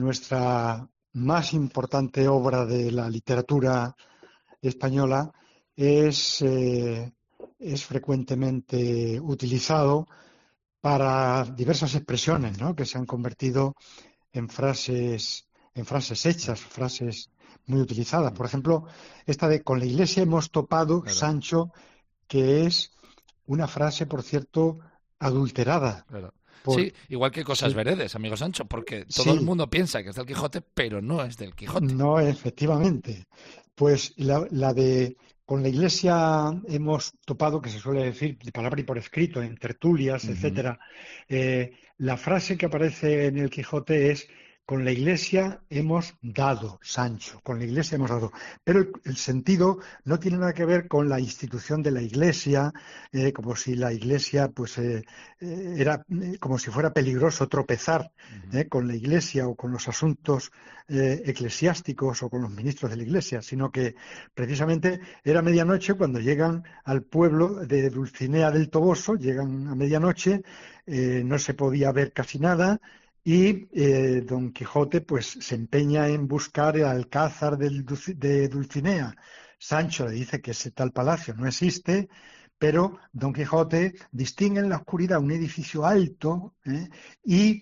nuestra más importante obra de la literatura española, es frecuentemente utilizado para diversas expresiones, ¿no?, que se han convertido en frases hechas, frases muy utilizadas. Por ejemplo, esta de con la Iglesia hemos topado, claro, Sancho, que es una frase, por cierto, adulterada. Claro. Sí, igual que cosas veredes, amigo Sancho, porque todo el mundo piensa que es del Quijote, pero no es del Quijote. No, efectivamente. Pues la de con la Iglesia hemos topado, que se suele decir de palabra y por escrito, en tertulias, etcétera. La frase que aparece en el Quijote es con la Iglesia hemos dado, Sancho, con la Iglesia hemos dado. Pero el sentido no tiene nada que ver con la institución de la Iglesia, como si la Iglesia pues era como si fuera peligroso tropezar con la Iglesia o con los asuntos eclesiásticos o con los ministros de la Iglesia, sino que precisamente era medianoche cuando llegan al pueblo de Dulcinea del Toboso, llegan a medianoche, no se podía ver casi nada. Y Don Quijote pues se empeña en buscar el alcázar de Dulcinea. Sancho le dice que ese tal palacio no existe, pero Don Quijote distingue en la oscuridad un edificio alto y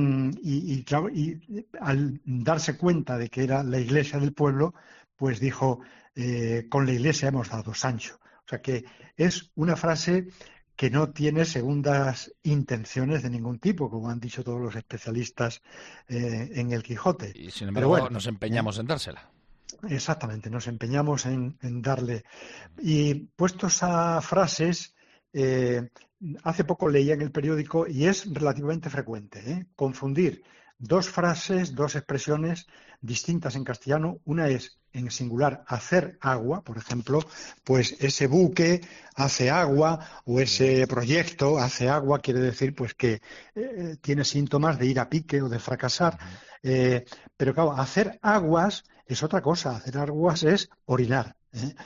al darse cuenta de que era la iglesia del pueblo, pues dijo, con la iglesia hemos dado, Sancho. O sea que es una frase que no tiene segundas intenciones de ningún tipo, como han dicho todos los especialistas en el Quijote. Y sin embargo, bueno, nos empeñamos en dársela. Exactamente, nos empeñamos en darle. Y puestos a frases, hace poco leía en el periódico, y es relativamente frecuente, confundir dos frases, dos expresiones distintas en castellano. Una es en singular hacer agua, por ejemplo, pues ese buque hace agua o ese proyecto hace agua, quiere decir pues que tiene síntomas de ir a pique o de fracasar. Pero claro, hacer aguas es otra cosa, hacer aguas es orinar,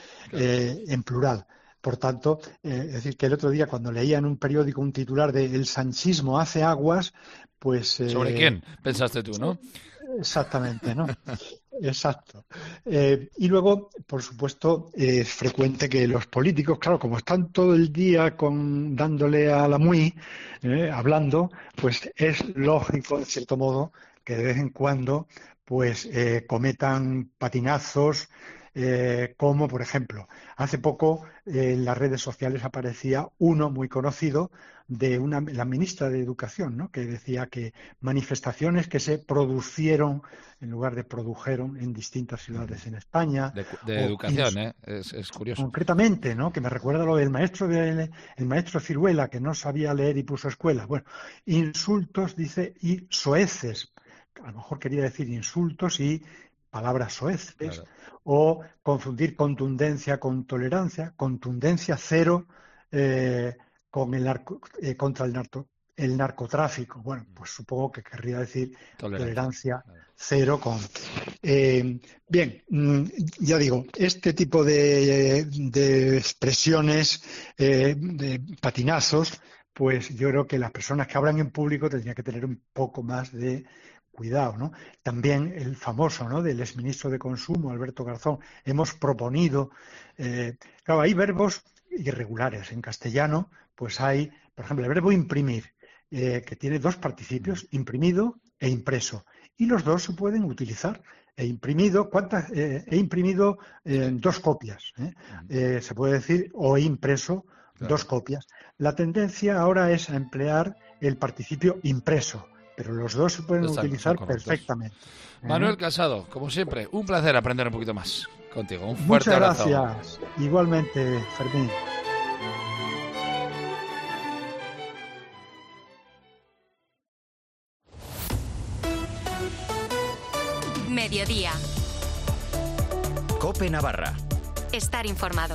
en plural. Por tanto, es decir, que el otro día cuando leía en un periódico un titular de El sanchismo hace aguas, pues... ¿Sobre quién pensaste tú, no? Exactamente, ¿no? Exacto. Y luego, por supuesto, es frecuente que los políticos, claro, como están todo el día dándole a la muy, hablando, pues es lógico, en cierto modo, que de vez en cuando pues cometan patinazos, como por ejemplo, hace poco en las redes sociales aparecía uno muy conocido de la ministra de Educación, ¿no?, que decía que manifestaciones que se producieron en lugar de produjeron en distintas ciudades en España. De educación, es curioso. Concretamente, ¿no?, que me recuerda lo del el maestro Ciruela, que no sabía leer y puso escuela. Bueno, insultos, dice, y soeces. A lo mejor quería decir insultos y palabras soeces, claro. O confundir contundencia con tolerancia, contundencia cero con contra el narcotráfico. Bueno, pues supongo que querría decir tolerancia cero con... bien, ya digo, este tipo de expresiones, de patinazos, pues yo creo que las personas que hablan en público tendrían que tener un poco más de cuidado, ¿no? También el famoso, ¿no?, del exministro de Consumo, Alberto Garzón, hemos proponido... claro, hay verbos irregulares. En castellano, pues hay, por ejemplo, el verbo imprimir, que tiene dos participios, imprimido e impreso. Y los dos se pueden utilizar. He imprimido 2 copias. Se puede decir, o he impreso 2 copias. La tendencia ahora es a emplear el participio impreso, pero los dos se pueden utilizar perfectamente. Manuel Casado, como siempre, un placer aprender un poquito más contigo. Un fuerte abrazo. Muchas gracias. Igualmente, Fermín. Mediodía. COPE Navarra. Estar informado.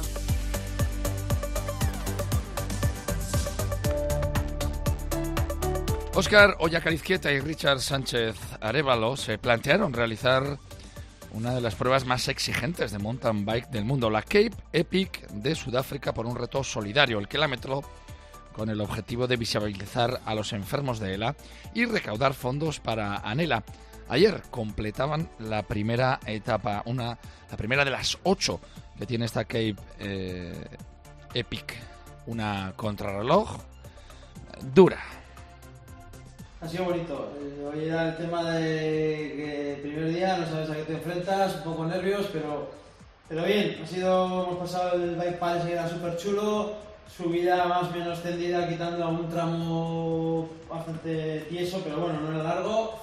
Óscar Ollacarizquieta y Richard Sánchez Arévalo se plantearon realizar una de las pruebas más exigentes de mountain bike del mundo, la Cape Epic de Sudáfrica, por un reto solidario, el kilómetro, con el objetivo de visibilizar a los enfermos de ELA y recaudar fondos para ANELA. Ayer completaban la primera etapa, la primera de las 8 que tiene esta Cape Epic, una contrarreloj dura. Ha sido bonito. Hoy era el tema de que el primer día no sabes a qué te enfrentas, un poco nervios, pero bien. Hemos pasado el bike pass, que era súper chulo, subida más o menos tendida, quitando algún tramo bastante tieso, pero bueno, no era largo.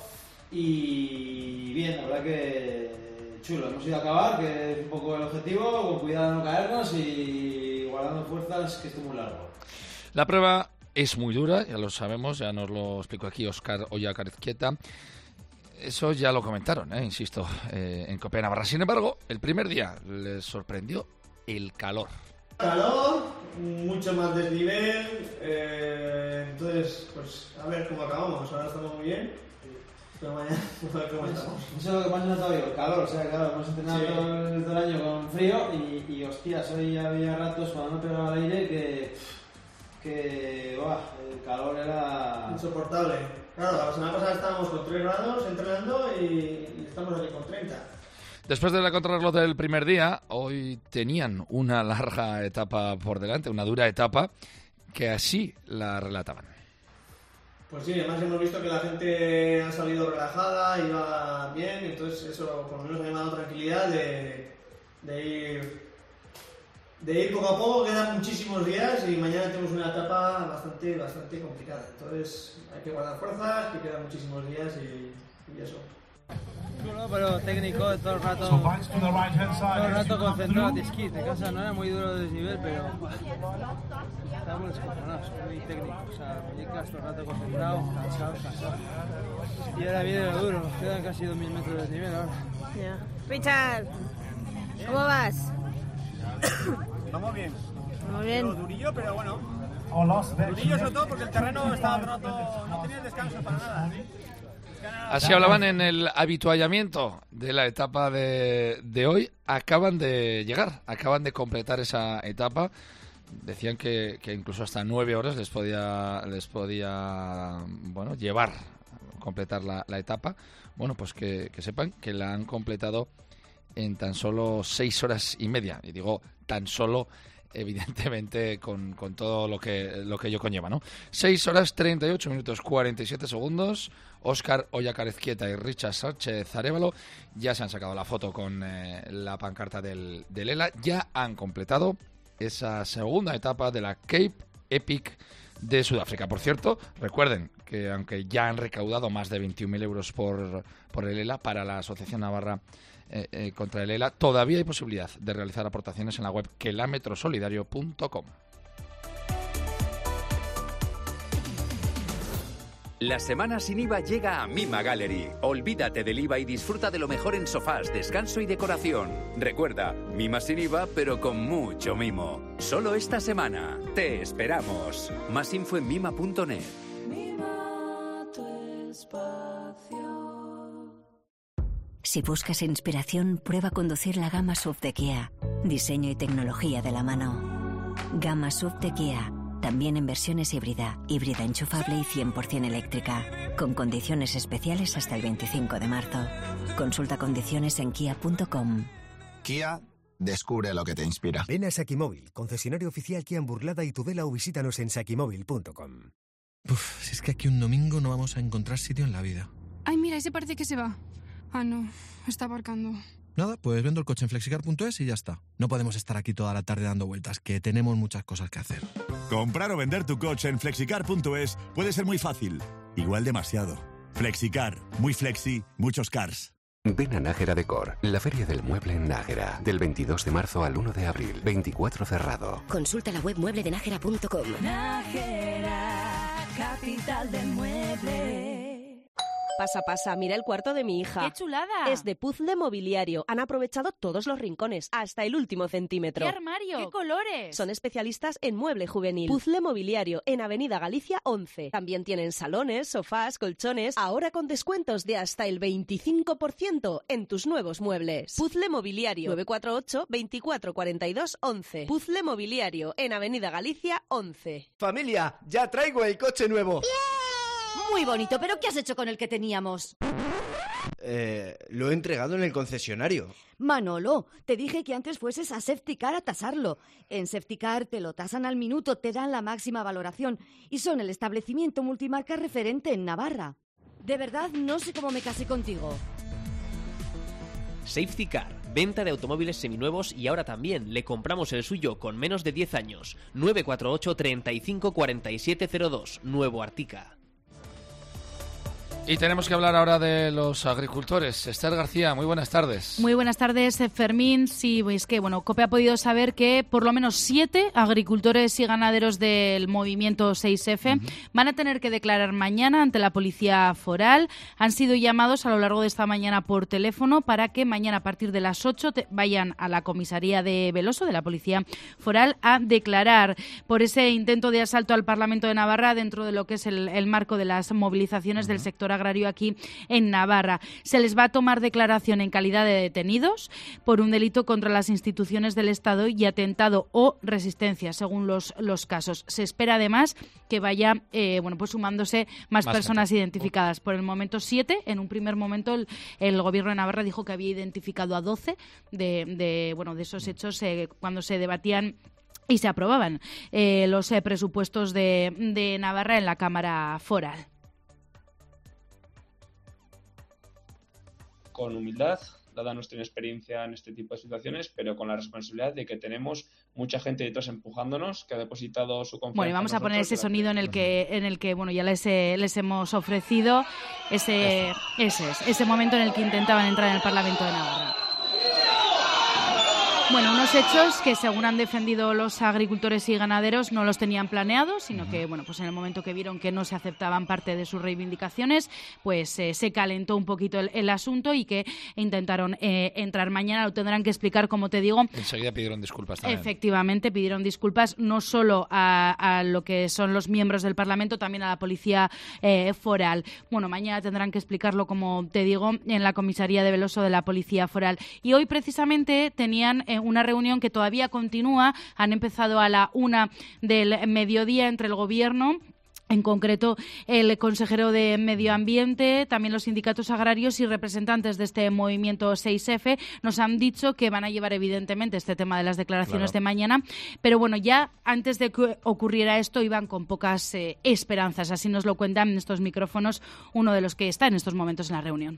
Y bien, la verdad que chulo. Hemos ido a acabar, que es un poco el objetivo, con cuidado de no caernos y guardando fuerzas, que esté muy largo. La prueba es muy dura, ya lo sabemos, ya nos lo explicó aquí Óscar Ollacarezquieta. Eso ya lo comentaron, insisto, en Copea Navarra. Sin embargo, el primer día les sorprendió el calor. Calor, mucho más desnivel, entonces, pues a ver cómo acabamos. Ahora estamos muy bien, pero mañana a ver cómo estamos. Eso es lo que más nos ha notado yo, el calor. O sea, claro, hemos entrenado todo el año con frío y hostias, hoy había ratos cuando no pegaba el aire que el calor era insoportable. Claro, la semana pasada estábamos con 3 grados entrenando y estamos aquí con 30. Después de la contrarreloj del primer día, hoy tenían una larga etapa por delante, una dura etapa, que así la relataban. Pues sí, además hemos visto que la gente ha salido relajada, iba bien, entonces eso por lo menos ha llamado tranquilidad de ir poco a poco. Quedan muchísimos días y mañana tenemos una etapa bastante complicada. Entonces hay que guardar fuerzas, que quedan muchísimos días y eso. Bueno, pero técnico, todo el rato concentrado de esquí. De casa no era muy duro de desnivel, pero estábamos descontrolados, muy técnico. O sea, muñecas todo el rato concentrado, cansado. Y ahora viene lo duro, nos quedan casi 2.000 metros de desnivel ahora. Yeah. Richard, ¿cómo vas? Vamos bien. Muy bien. Durillo, pero bueno. Durillo sobre todo porque el terreno estaba todo el rato, no tenía descanso para nada. Así hablaban en el habituallamiento de la etapa de hoy. Acaban de llegar, acaban de completar esa etapa. Decían que incluso hasta 9 horas les podía llevar completar la etapa. Bueno, pues que sepan que la han completado en tan solo 6 horas y media. Y digo tan solo, evidentemente, con todo lo que ello conlleva, ¿no? 6 horas 38 minutos 47 segundos. Óscar Ollacarezquieta y Richard Sánchez Arévalo ya se han sacado la foto con la pancarta del ELA. Ya han completado esa segunda etapa de la Cape Epic de Sudáfrica. Por cierto, recuerden que aunque ya han recaudado más de 21.000 euros por el ELA, para la Asociación Navarra contra el ELA, todavía hay posibilidad de realizar aportaciones en la web kilometrosolidario.com. La semana sin IVA llega a Mima Gallery. Olvídate del IVA y disfruta de lo mejor en sofás, descanso y decoración. Recuerda, Mima sin IVA, pero con mucho mimo. Solo esta semana. Te esperamos. Más info en mima.net. Mima tu espacio. Si buscas inspiración, prueba conducir la gama SUV de Kia. Diseño y tecnología de la mano. Gama SUV de Kia. También en versiones híbrida enchufable y 100% eléctrica, con condiciones especiales hasta el 25 de marzo. Consulta condiciones en kia.com. Kia, descubre lo que te inspira. Ven a Sakimóvil, concesionario oficial Kia en Burlada y Tudela, o visítanos en sakimóvil.com. Si es que aquí un domingo no vamos a encontrar sitio en la vida. Ay, mira, ese parece que se va. Ah, no, está aparcando. Nada, pues vendo el coche en flexicar.es y ya está. No podemos estar aquí toda la tarde dando vueltas, que tenemos muchas cosas que hacer. Comprar o vender tu coche en flexicar.es puede ser muy fácil, igual demasiado. Flexicar, muy flexi, muchos cars. Ven a Nájera Decor, la feria del mueble en Nájera, del 22 de marzo al 1 de abril, 24 cerrado. Consulta la web muebledenajera.com. Nájera, capital del mueble. Pasa, mira el cuarto de mi hija. ¡Qué chulada! Es de puzzle mobiliario. Han aprovechado todos los rincones, hasta el último centímetro. ¡Qué armario! ¡Qué colores! Son especialistas en mueble juvenil. Puzzle mobiliario, en Avenida Galicia 11. También tienen salones, sofás, colchones, ahora con descuentos de hasta el 25% en tus nuevos muebles. Puzzle mobiliario, 948 24 42 11. Puzzle mobiliario, en Avenida Galicia 11. Familia, ya traigo el coche nuevo. Muy bonito, pero ¿qué has hecho con el que teníamos? lo he entregado en el concesionario. Manolo, te dije que antes fueses a Safetycar a tasarlo. En Safetycar te lo tasan al minuto, te dan la máxima valoración y son el establecimiento multimarca referente en Navarra. De verdad, no sé cómo me casé contigo. Safetycar, venta de automóviles seminuevos y ahora también le compramos el suyo con menos de 10 años. 948 35 47 02, Nuevo Artica. Y tenemos que hablar ahora de los agricultores. Esther García, muy buenas tardes. Muy buenas tardes, Fermín. Sí, es que, COPE ha podido saber que por lo menos 7 agricultores y ganaderos del movimiento 6F van a tener que declarar mañana ante la Policía Foral. Han sido llamados a lo largo de esta mañana por teléfono para que mañana a partir de las 8 vayan a la comisaría de Veloso, de la Policía Foral, a declarar por ese intento de asalto al Parlamento de Navarra dentro de lo que es el marco de las movilizaciones del sector agrario aquí en Navarra. Se les va a tomar declaración en calidad de detenidos por un delito contra las instituciones del Estado y atentado o resistencia, según los casos. Se espera además que vaya sumándose más personas identificadas. Por el momento 7. En un primer momento el Gobierno de Navarra dijo que había identificado a 12 de esos hechos cuando se debatían y se aprobaban los presupuestos de Navarra en la Cámara Foral. Con humildad, dada nuestra experiencia en este tipo de situaciones, pero con la responsabilidad de que tenemos mucha gente detrás empujándonos, que ha depositado su confianza. Bueno, y vamos a poner ese sonido en el que ya les hemos ofrecido ese momento en el que intentaban entrar en el Parlamento de Navarra. Bueno, unos hechos que, según han defendido los agricultores y ganaderos, no los tenían planeados, sino que, en el momento que vieron que no se aceptaban parte de sus reivindicaciones, pues se calentó un poquito el asunto y que intentaron entrar mañana. Lo tendrán que explicar, como te digo. Enseguida pidieron disculpas también. Efectivamente, pidieron disculpas no solo a lo que son los miembros del Parlamento, también a la Policía Foral. Bueno, mañana tendrán que explicarlo, como te digo, en la comisaría de Veloso de la Policía Foral. Y hoy, precisamente, tenían una reunión que todavía continúa. Han empezado a la 1 del mediodía entre el Gobierno, en concreto el consejero de Medio Ambiente, también los sindicatos agrarios y representantes de este movimiento 6F. Nos han dicho que van a llevar evidentemente este tema de las declaraciones de mañana, pero ya antes de que ocurriera esto iban con pocas esperanzas. Así nos lo cuentan en estos micrófonos uno de los que está en estos momentos en la reunión.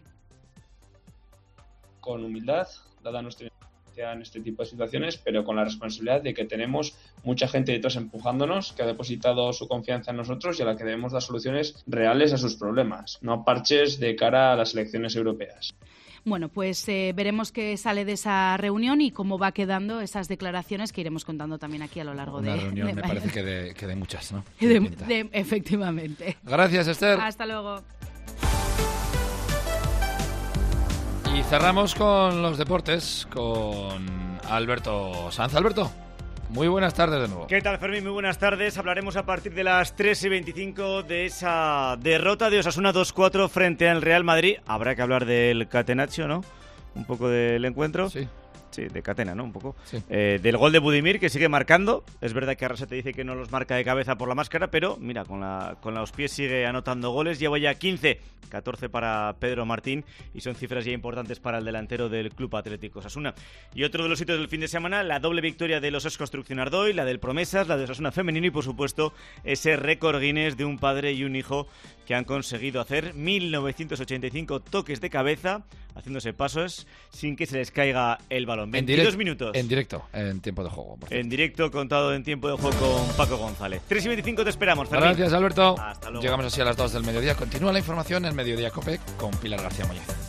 Con humildad, dada nuestra en este tipo de situaciones, pero con la responsabilidad de que tenemos mucha gente detrás empujándonos, que ha depositado su confianza en nosotros y a la que debemos dar soluciones reales a sus problemas, no parches de cara a las elecciones europeas. Bueno, pues veremos qué sale de esa reunión y cómo va quedando esas declaraciones que iremos contando también aquí a lo largo de... Una reunión me parece que de muchas, ¿no? Efectivamente. Gracias, Esther. Hasta luego. Y cerramos con los deportes, con Alberto Sanz. Alberto, muy buenas tardes de nuevo. ¿Qué tal, Fermín? Muy buenas tardes. Hablaremos a partir de las 3:25 de esa derrota de Osasuna 2-4 frente al Real Madrid. Habrá que hablar del catenaccio, ¿no? Un poco del encuentro. Sí, de catena, ¿no? Un poco. Sí. Del gol de Budimir, que sigue marcando. Es verdad que Arrasate dice que no los marca de cabeza por la máscara, pero mira, con los pies sigue anotando goles. Lleva ya 15, 14 para Pedro Martín y son cifras ya importantes para el delantero del Club Atlético Osasuna. Y otro de los hitos del fin de semana, la doble victoria de los Construcción Ardoy, la del Promesas, la de Osasuna femenino y, por supuesto, ese récord Guinness de un padre y un hijo que han conseguido hacer 1985 toques de cabeza, haciéndose pasos sin que se les caiga el balón. 22 minutos. En directo, en tiempo de juego. En directo, contado en tiempo de juego con Paco González. 3:25 te esperamos, Fermín. Gracias, Alberto. Hasta luego. Llegamos así a las 2 del mediodía. Continúa la información en Mediodía COPE con Pilar García Muñoz.